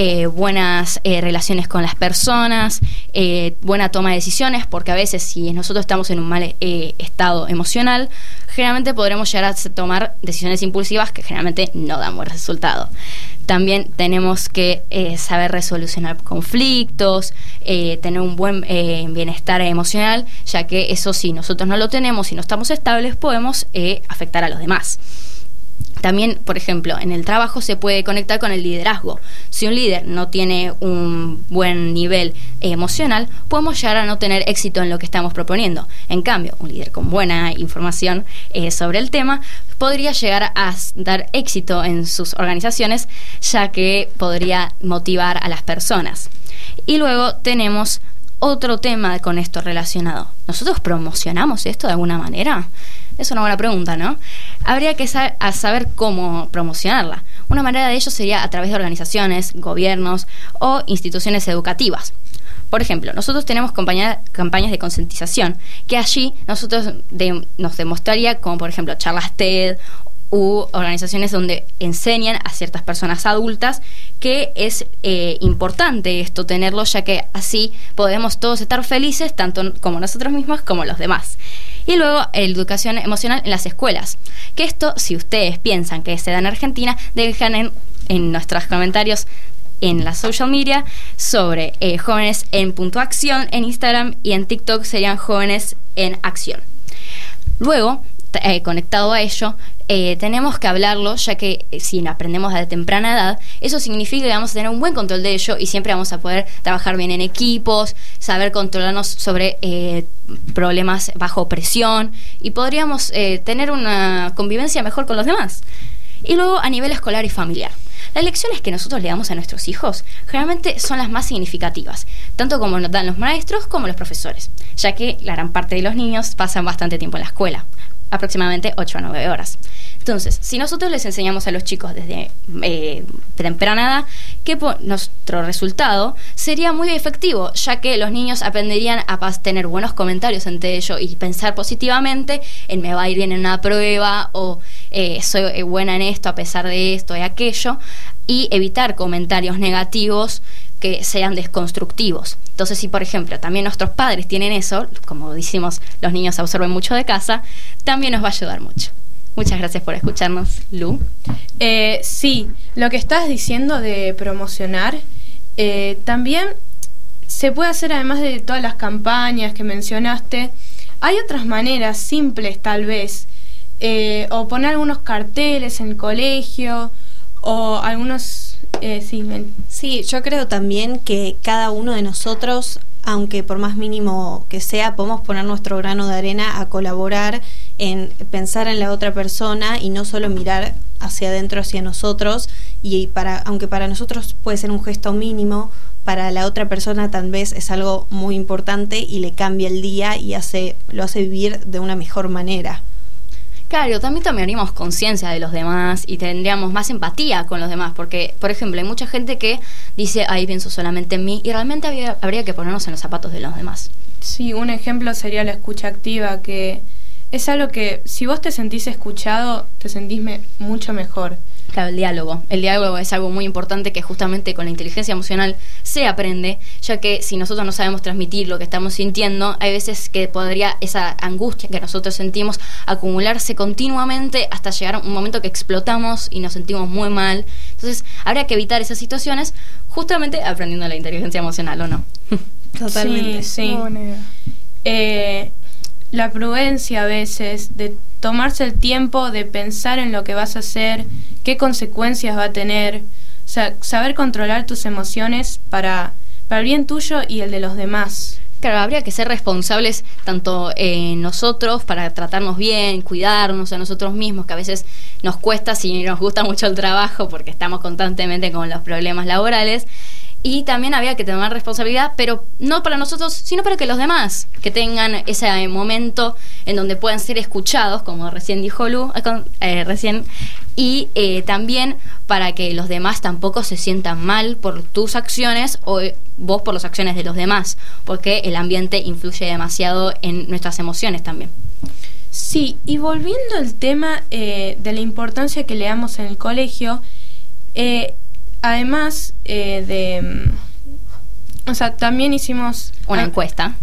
buenas relaciones con las personas, buena toma de decisiones, porque a veces si nosotros estamos en un mal estado emocional, generalmente podremos llegar a tomar decisiones impulsivas que generalmente no dan buen resultado. También tenemos que saber resolucionar conflictos, tener un buen bienestar emocional, ya que eso, si nosotros no lo tenemos y no estamos estables, podemos afectar a los demás. También, por ejemplo, en el trabajo se puede conectar con el liderazgo. Si un líder no tiene un buen nivel emocional, podemos llegar a no tener éxito en lo que estamos proponiendo. En cambio, un líder con buena información sobre el tema podría llegar a dar éxito en sus organizaciones, ya que podría motivar a las personas. Y luego tenemos otro tema con esto relacionado. ¿Nosotros promocionamos esto de alguna manera? Es una buena pregunta, ¿no? Habría que saber cómo promocionarla. Una manera de ello sería a través de organizaciones, gobiernos o instituciones educativas. Por ejemplo, nosotros tenemos campañas de concientización, que allí nosotros nos demostraría, como por ejemplo charlas TED u organizaciones donde enseñan a ciertas personas adultas que es importante esto tenerlo, ya que así podemos todos estar felices, tanto como nosotros mismos como los demás. Y luego educación emocional en las escuelas, que esto, si ustedes piensan que se da en Argentina, dejan en nuestros comentarios en la social media sobre Jóvenes en Punto Acción en Instagram, y en TikTok serían Jóvenes en Acción. Luego, conectado a ello, tenemos que hablarlo, ya que si aprendemos desde temprana edad, eso significa que vamos a tener un buen control de ello y siempre vamos a poder trabajar bien en equipos, saber controlarnos sobre problemas bajo presión, y podríamos tener una convivencia mejor con los demás. Y luego a nivel escolar y familiar, las lecciones que nosotros le damos a nuestros hijos generalmente son las más significativas, tanto como nos dan los maestros como los profesores, ya que la gran parte de los niños pasan bastante tiempo en la escuela, aproximadamente 8 a 9 horas. Entonces, si nosotros les enseñamos a los chicos desde temprana edad, que nuestro resultado sería muy efectivo, ya que los niños aprenderían a tener buenos comentarios ante ello y pensar positivamente en me va a ir bien en una prueba, o soy buena en esto a pesar de esto y aquello, y evitar comentarios negativos que sean desconstructivos. Entonces, si por ejemplo también nuestros padres tienen eso, como decimos, los niños absorben mucho de casa, también nos va a ayudar mucho. Muchas gracias por escucharnos, Lu. Sí, lo que estás diciendo de promocionar, también se puede hacer, además de todas las campañas que mencionaste, hay otras maneras simples tal vez, o poner algunos carteles en el colegio, o algunos... Sí, yo creo también que cada uno de nosotros, aunque por más mínimo que sea, podemos poner nuestro grano de arena a colaborar en pensar en la otra persona y no solo mirar hacia adentro, hacia nosotros, y aunque para nosotros puede ser un gesto mínimo, para la otra persona tal vez es algo muy importante y le cambia el día y lo hace vivir de una mejor manera. Claro, también tomaríamos conciencia de los demás y tendríamos más empatía con los demás, porque, por ejemplo, hay mucha gente que dice, ahí pienso solamente en mí, y realmente habría que ponernos en los zapatos de los demás. Sí, un ejemplo sería la escucha activa, que es algo que si vos te sentís escuchado, te sentís mucho mejor. Claro, el diálogo es algo muy importante que justamente con la inteligencia emocional se aprende, ya que si nosotros no sabemos transmitir lo que estamos sintiendo, hay veces que podría esa angustia que nosotros sentimos acumularse continuamente hasta llegar a un momento que explotamos y nos sentimos muy mal. Entonces habría que evitar esas situaciones justamente aprendiendo la inteligencia emocional, ¿o no? Totalmente. Sí. La prudencia a veces de tomarse el tiempo de pensar en lo que vas a hacer, qué consecuencias va a tener, o sea, saber controlar tus emociones para el bien tuyo y el de los demás. Claro, habría que ser responsables tanto nosotros para tratarnos bien, cuidarnos a nosotros mismos, que a veces nos cuesta si nos gusta mucho el trabajo porque estamos constantemente con los problemas laborales. Y también había que tomar responsabilidad, pero no para nosotros, sino para que los demás, que tengan ese momento en donde puedan ser escuchados, como recién dijo Lu, y también para que los demás tampoco se sientan mal por tus acciones o vos por las acciones de los demás, porque el ambiente influye demasiado en nuestras emociones también. Sí, y volviendo al tema de la importancia que le damos en el colegio, además también hicimos una encuesta.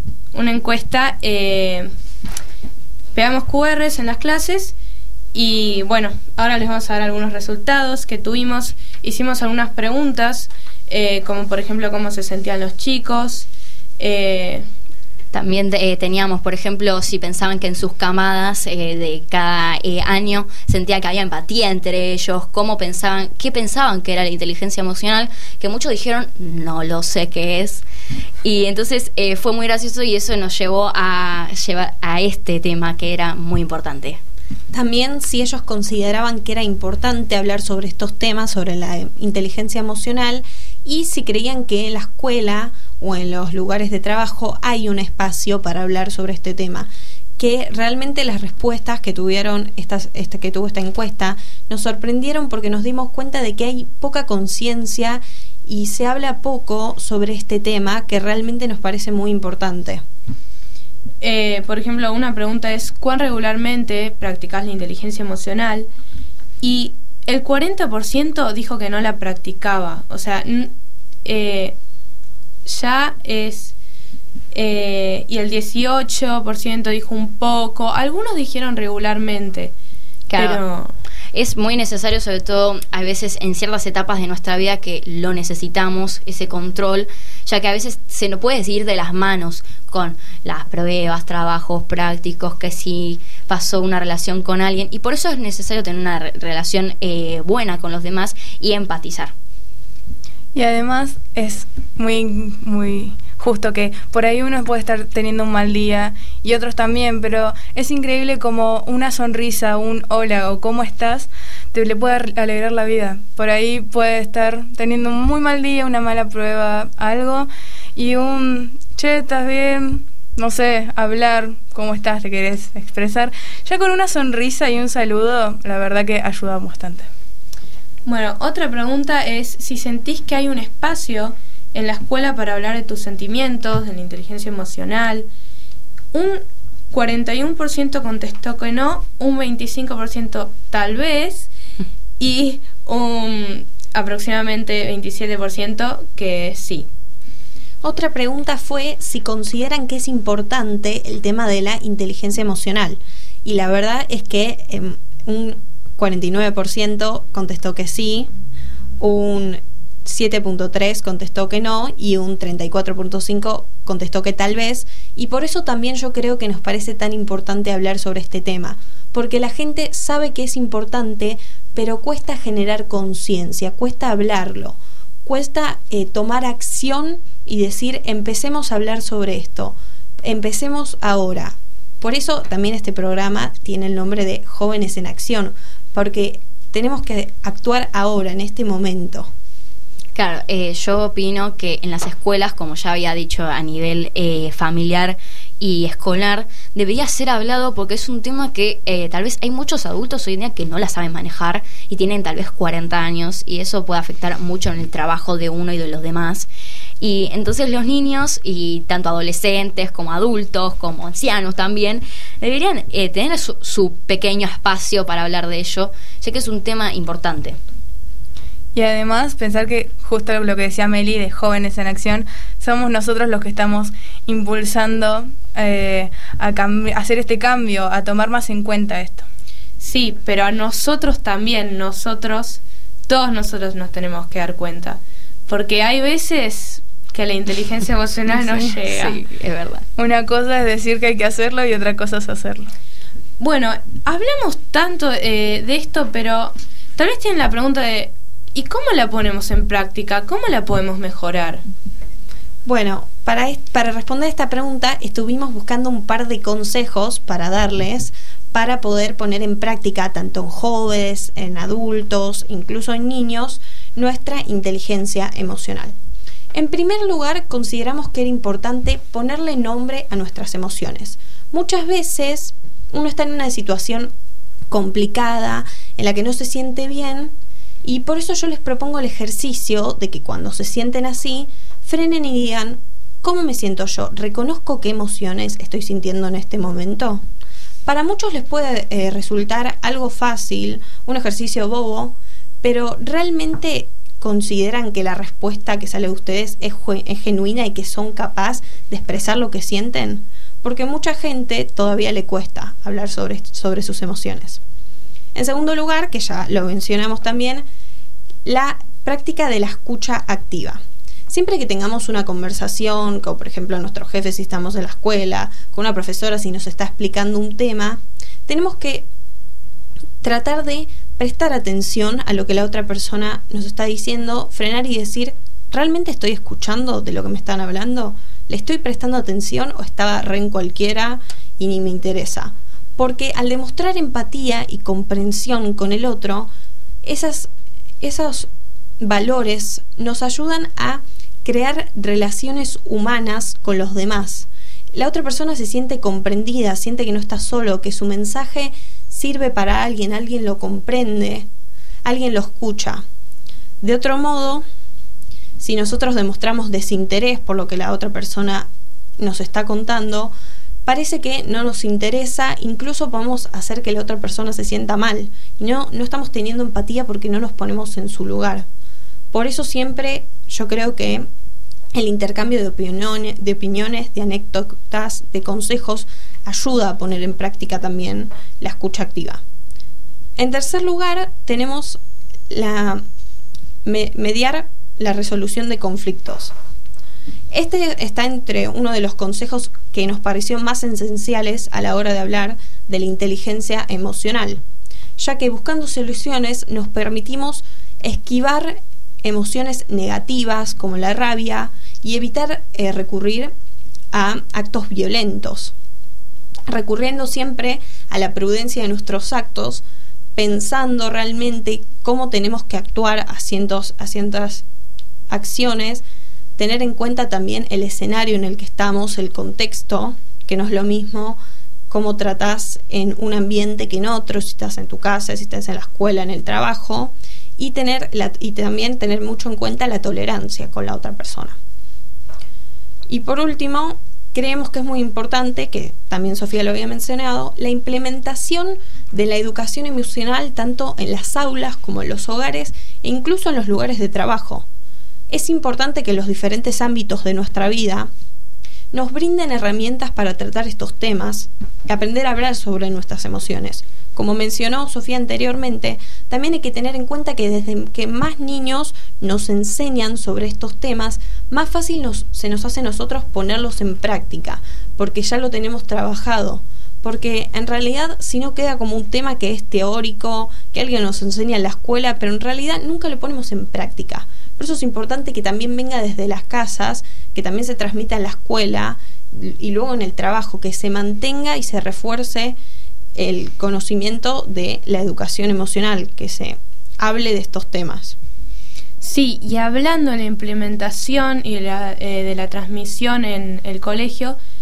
Pegamos QRs en las clases y bueno, ahora les vamos a dar algunos resultados que tuvimos. Hicimos algunas preguntas, como por ejemplo cómo se sentían los chicos. También teníamos, por ejemplo, si pensaban que en sus camadas de cada año sentía que había empatía entre ellos, qué pensaban que era la inteligencia emocional, que muchos dijeron, no lo sé qué es. Y entonces fue muy gracioso y eso nos llevó a llevar a este tema que era muy importante. También si ellos consideraban que era importante hablar sobre estos temas, sobre la inteligencia emocional, y si creían que en la escuela o en los lugares de trabajo hay un espacio para hablar sobre este tema. Que realmente las respuestas que tuvieron que tuvo esta encuesta nos sorprendieron porque nos dimos cuenta de que hay poca conciencia y se habla poco sobre este tema que realmente nos parece muy importante. Por ejemplo, una pregunta es ¿cuán regularmente practicás la inteligencia emocional? Y el 40% dijo que no la practicaba. O sea, ya es... y el 18% dijo un poco. Algunos dijeron regularmente. Claro. Pero es muy necesario, sobre todo a veces en ciertas etapas de nuestra vida que lo necesitamos, ese control, ya que a veces se nos puede ir de las manos con las pruebas, trabajos prácticos, que si pasó una relación con alguien, y por eso es necesario tener una relación buena con los demás y empatizar. Y además es muy justo que por ahí uno puede estar teniendo un mal día y otros también, pero es increíble como una sonrisa, un hola o cómo estás, te le puede alegrar la vida. Por ahí puede estar teniendo un muy mal día, una mala prueba, algo, y un che, ¿estás bien? No sé, hablar, ¿cómo estás? ¿Te querés expresar? Ya con una sonrisa y un saludo, la verdad que ayuda bastante. Bueno, otra pregunta es si sentís que hay un espacio en la escuela para hablar de tus sentimientos, de la inteligencia emocional. Un 41% contestó que no, un 25% tal vez, y un aproximadamente 27% que sí. Otra pregunta fue si consideran que es importante el tema de la inteligencia emocional. Y la verdad es que un 49% contestó que sí, un 7.3 contestó que no y un 34.5 contestó que tal vez, y por eso también yo creo que nos parece tan importante hablar sobre este tema, porque la gente sabe que es importante, pero cuesta generar conciencia, cuesta hablarlo, cuesta tomar acción y decir empecemos a hablar sobre esto, empecemos ahora. Por eso también este programa tiene el nombre de Jóvenes en Acción, porque tenemos que actuar ahora, en este momento. Claro, yo opino que en las escuelas, como ya había dicho a nivel familiar y escolar debería ser hablado, porque es un tema que tal vez hay muchos adultos hoy en día que no la saben manejar y tienen tal vez 40 años, y eso puede afectar mucho en el trabajo de uno y de los demás. Y entonces los niños, y tanto adolescentes como adultos, como ancianos también, deberían tener su pequeño espacio para hablar de ello, ya que es un tema importante. Y además pensar que justo lo que decía Meli de Jóvenes en Acción, somos nosotros los que estamos impulsando a hacer este cambio, a tomar más en cuenta esto. Sí, pero a nosotros también, todos nosotros nos tenemos que dar cuenta, porque hay veces que la inteligencia emocional no llega. Sí, es verdad. Una cosa es decir que hay que hacerlo y otra cosa es hacerlo. Bueno, hablamos tanto de esto, pero tal vez tienen la pregunta de ¿y cómo la ponemos en práctica? ¿Cómo la podemos mejorar? Bueno, para responder esta pregunta estuvimos buscando un par de consejos para darles para poder poner en práctica tanto en jóvenes, en adultos, incluso en niños, nuestra inteligencia emocional. En primer lugar, consideramos que era importante ponerle nombre a nuestras emociones. Muchas veces uno está en una situación complicada, en la que no se siente bien, y por eso yo les propongo el ejercicio de que cuando se sienten así, frenen y digan, ¿cómo me siento yo? ¿Reconozco qué emociones estoy sintiendo en este momento? Para muchos les puede resultar algo fácil, un ejercicio bobo, pero realmente consideran que la respuesta que sale de ustedes es genuina y que son capaces de expresar lo que sienten, porque mucha gente todavía le cuesta hablar sobre sus emociones. En segundo lugar, que ya lo mencionamos también, la práctica de la escucha activa. Siempre que tengamos una conversación, como por ejemplo nuestro jefe si estamos en la escuela, con una profesora si nos está explicando un tema, tenemos que tratar de prestar atención a lo que la otra persona nos está diciendo, frenar y decir, ¿realmente estoy escuchando de lo que me están hablando? ¿Le estoy prestando atención o estaba re en cualquiera y ni me interesa? Porque al demostrar empatía y comprensión con el otro, esos valores nos ayudan a crear relaciones humanas con los demás. La otra persona se siente comprendida, siente que no está solo, que su mensaje sirve para alguien lo comprende, alguien lo escucha. De otro modo, si nosotros demostramos desinterés por lo que la otra persona nos está contando, parece que no nos interesa, incluso podemos hacer que la otra persona se sienta mal y no estamos teniendo empatía porque no nos ponemos en su lugar. Por eso siempre yo creo que el intercambio de opiniones, de anécdotas, de consejos ayuda a poner en práctica también la escucha activa. En tercer lugar, tenemos mediar la resolución de conflictos. Este está entre uno de los consejos que nos pareció más esenciales a la hora de hablar de la inteligencia emocional, ya que buscando soluciones nos permitimos esquivar emociones negativas como la rabia y evitar recurrir a actos violentos, recurriendo siempre a la prudencia de nuestros actos, pensando realmente cómo tenemos que actuar a ciertas acciones, tener en cuenta también el escenario en el que estamos, el contexto, que no es lo mismo cómo tratás en un ambiente que en otro, si estás en tu casa, si estás en la escuela, en el trabajo, y también tener mucho en cuenta la tolerancia con la otra persona. Y por último, creemos que es muy importante, que también Sofía lo había mencionado, la implementación de la educación emocional tanto en las aulas como en los hogares e incluso en los lugares de trabajo. Es importante que los diferentes ámbitos de nuestra vida nos brinden herramientas para tratar estos temas y aprender a hablar sobre nuestras emociones. Como mencionó Sofía anteriormente, también hay que tener en cuenta que desde que más niños nos enseñan sobre estos temas, más fácil se nos hace a nosotros ponerlos en práctica, porque ya lo tenemos trabajado. Porque en realidad si no queda como un tema que es teórico, que alguien nos enseña en la escuela, pero en realidad nunca lo ponemos en práctica. Por eso es importante que también venga desde las casas, que también se transmita en la escuela y luego en el trabajo, que se mantenga y se refuerce el conocimiento de la educación emocional, que se hable de estos temas. Sí, y hablando de la implementación y de la transmisión en el colegio,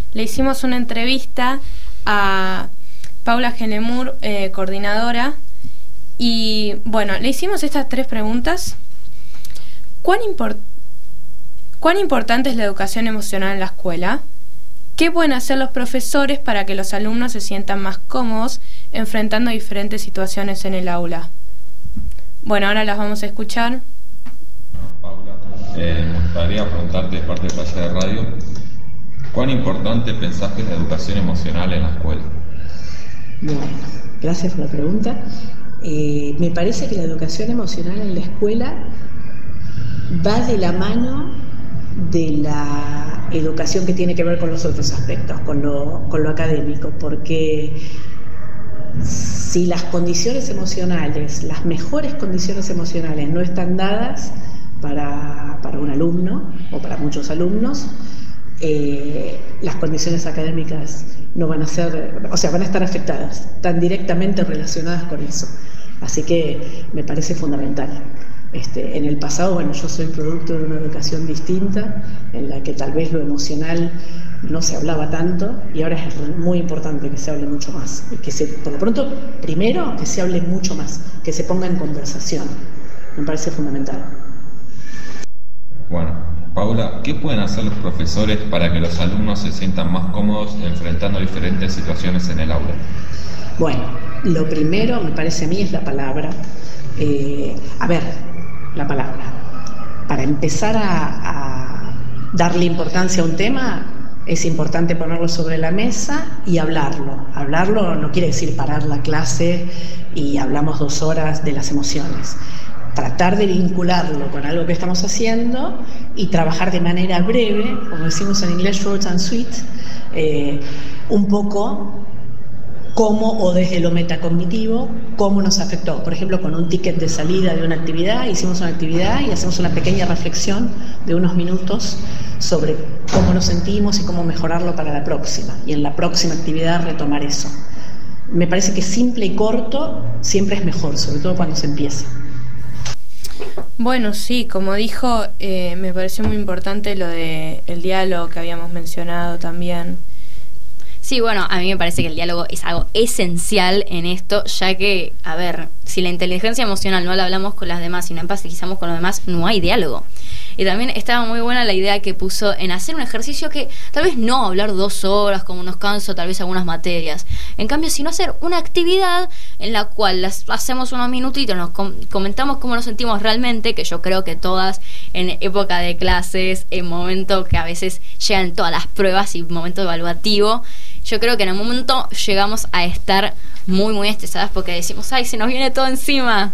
le hicimos una entrevista a Paula Genemur, coordinadora, y bueno, le hicimos estas 3 preguntas. ¿Cuán importante es la educación emocional en la escuela? ¿Qué pueden hacer los profesores para que los alumnos se sientan más cómodos enfrentando diferentes situaciones en el aula? Bueno, ahora las vamos a escuchar. Paula, me gustaría preguntarte de parte de Taller de Radio, ¿cuán importante pensás que es la educación emocional en la escuela? Bueno, gracias por la pregunta. Me parece que la educación emocional en la escuela va de la mano de la educación que tiene que ver con los otros aspectos, con lo académico, porque si las condiciones emocionales, las mejores condiciones emocionales no están dadas para un alumno o para muchos alumnos, las condiciones académicas no van a ser, o sea, van a estar afectadas, están directamente relacionadas con eso. Así que me parece fundamental. En el pasado, bueno, yo soy producto de una educación distinta, en la que tal vez lo emocional no se hablaba tanto, y ahora es muy importante que se hable mucho más. Y que por lo pronto, primero, que se hable mucho más, que se ponga en conversación. Me parece fundamental. Bueno, Paula, ¿qué pueden hacer los profesores para que los alumnos se sientan más cómodos enfrentando diferentes situaciones en el aula? Bueno, lo primero, me parece a mí, es la palabra. La palabra. Para empezar a darle importancia a un tema, es importante ponerlo sobre la mesa y hablarlo. Hablarlo no quiere decir parar la clase y hablamos 2 horas de las emociones. Tratar de vincularlo con algo que estamos haciendo y trabajar de manera breve, como decimos en inglés, short and sweet, un poco cómo, o desde lo metacognitivo, cómo nos afectó. Por ejemplo, con un ticket de salida de una actividad, hicimos una actividad y hacemos una pequeña reflexión de unos minutos sobre cómo nos sentimos y cómo mejorarlo para la próxima. Y en la próxima actividad retomar eso. Me parece que simple y corto siempre es mejor, sobre todo cuando se empieza. Bueno, sí, como dijo, me pareció muy importante lo de el diálogo que habíamos mencionado también. Sí, bueno, a mí me parece que el diálogo es algo esencial en esto, ya que, a ver, si la inteligencia emocional no la hablamos con las demás y no empatizamos con los demás, no hay diálogo. Y también estaba muy buena la idea que puso en hacer un ejercicio que tal vez no hablar 2 horas como nos canso, tal vez algunas materias. En cambio, sino hacer una actividad en la cual hacemos unos minutitos, nos comentamos cómo nos sentimos realmente, que yo creo que todas en época de clases, en momento que a veces llegan todas las pruebas y momento evaluativo, yo creo que en un momento llegamos a estar muy, muy estresadas porque decimos, ¡ay, se nos viene todo encima!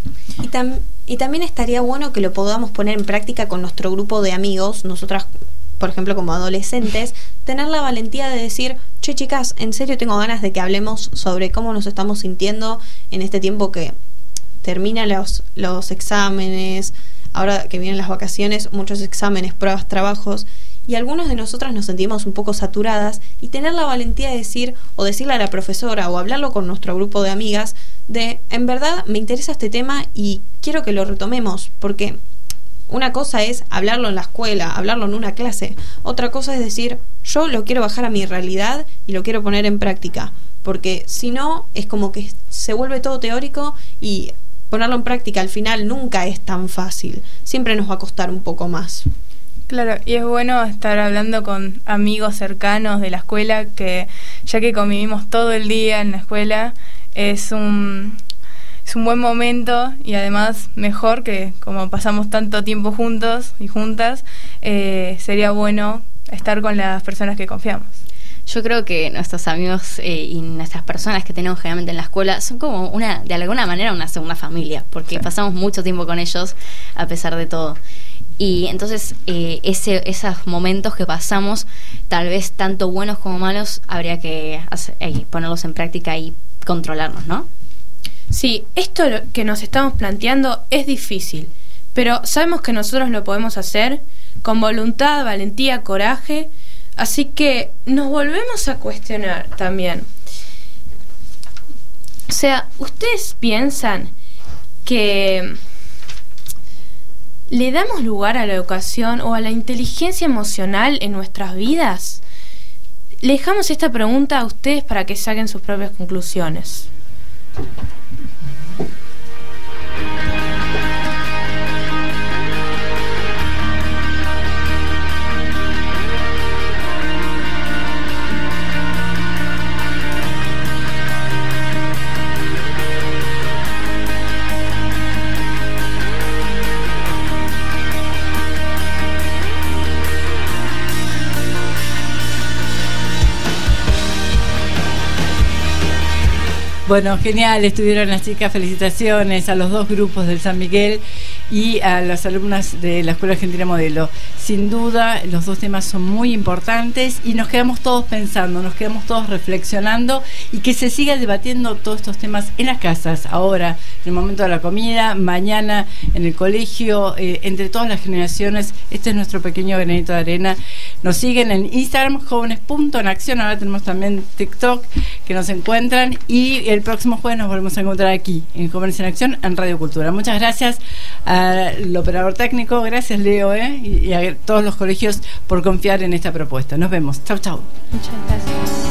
Y también estaría bueno que lo podamos poner en práctica con nuestro grupo de amigos, nosotras, por ejemplo, como adolescentes, tener la valentía de decir, che, chicas, en serio tengo ganas de que hablemos sobre cómo nos estamos sintiendo en este tiempo que terminan los exámenes, ahora que vienen las vacaciones, muchos exámenes, pruebas, trabajos, y algunos de nosotras nos sentimos un poco saturadas, y tener la valentía de decir, o decirle a la profesora, o hablarlo con nuestro grupo de amigas, de, en verdad, me interesa este tema y quiero que lo retomemos, porque una cosa es hablarlo en la escuela, hablarlo en una clase, otra cosa es decir, yo lo quiero bajar a mi realidad y lo quiero poner en práctica, porque si no, es como que se vuelve todo teórico y ponerlo en práctica al final nunca es tan fácil, siempre nos va a costar un poco más. Claro, y es bueno estar hablando con amigos cercanos de la escuela, que ya que convivimos todo el día en la escuela, es un buen momento, y además mejor que como pasamos tanto tiempo juntos y juntas, sería bueno estar con las personas que confiamos. Yo creo que nuestros amigos y nuestras personas que tenemos generalmente en la escuela son como de alguna manera una segunda familia, porque pasamos mucho tiempo con ellos a pesar de todo. Y entonces esos momentos que pasamos, tal vez tanto buenos como malos, habría que ponerlos en práctica y controlarnos, ¿no? Sí, esto que nos estamos planteando es difícil, pero sabemos que nosotros lo podemos hacer con voluntad, valentía, coraje, así que nos volvemos a cuestionar también. O sea, ¿ustedes piensan que le damos lugar a la educación o a la inteligencia emocional en nuestras vidas? le dejamos esta pregunta a ustedes para que saquen sus propias conclusiones. Bueno, genial, estuvieron las chicas, felicitaciones a los dos grupos del San Miguel y a las alumnas de la Escuela Argentina Modelo. Sin duda, los dos temas son muy importantes y nos quedamos todos pensando, nos quedamos todos reflexionando y que se siga debatiendo todos estos temas en las casas, ahora, en el momento de la comida, mañana en el colegio, entre todas las generaciones. Este es nuestro pequeño granito de arena. Nos siguen en Instagram, jóvenes.enacción, ahora tenemos también TikTok que nos encuentran y el próximo jueves nos volvemos a encontrar aquí en Jóvenes en Acción en Radio Cultura. Muchas gracias al operador técnico, gracias Leo y a todos los colegios por confiar en esta propuesta. Nos vemos. Chau, chau. Muchas gracias.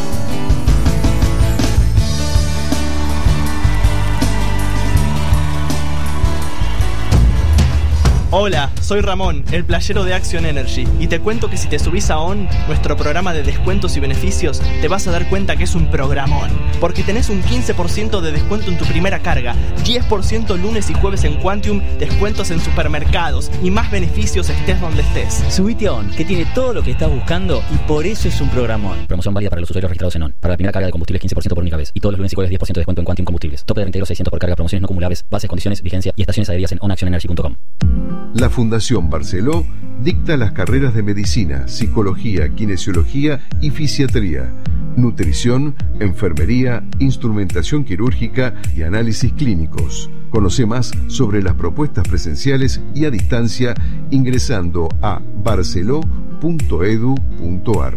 Hola, soy Ramón, el playero de Action Energy, y te cuento que si te subís a ON, nuestro programa de descuentos y beneficios, te vas a dar cuenta que es un programón, porque tenés un 15% de descuento en tu primera carga, 10% lunes y jueves en Quantium, descuentos en supermercados y más beneficios estés donde estés. Subite a ON, que tiene todo lo que estás buscando y por eso es un programón. Promoción válida para los usuarios registrados en ON. Para la primera carga de combustibles 15% por única vez, y todos los lunes y jueves 10% de descuento en Quantium Combustibles. Tope de 32.600 por carga, promociones no acumulables, bases, condiciones, vigencia y estaciones adheridas en onactionenergy.com. La Fundación Barceló dicta las carreras de medicina, psicología, kinesiología y fisiatría, nutrición, enfermería, instrumentación quirúrgica y análisis clínicos. Conoce más sobre las propuestas presenciales y a distancia ingresando a barceló.edu.ar.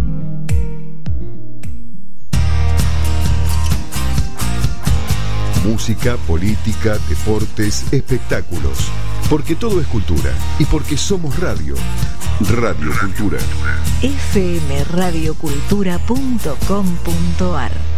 Música, política, deportes, espectáculos. Porque todo es cultura. Y porque somos radio. Radio Cultura. fmradiocultura.com.ar